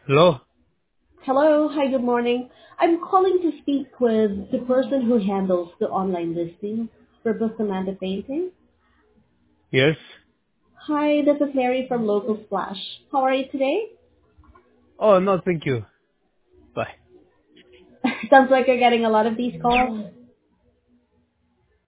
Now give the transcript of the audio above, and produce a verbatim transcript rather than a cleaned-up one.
Hello? Hello. Hi, good morning. I'm calling to speak with the person who handles the online listing for Bustamante Painting. Yes? Hi, this is Mary from Local Splash. How are you today? Oh, no, thank you. Bye. Sounds like you're getting a lot of these calls.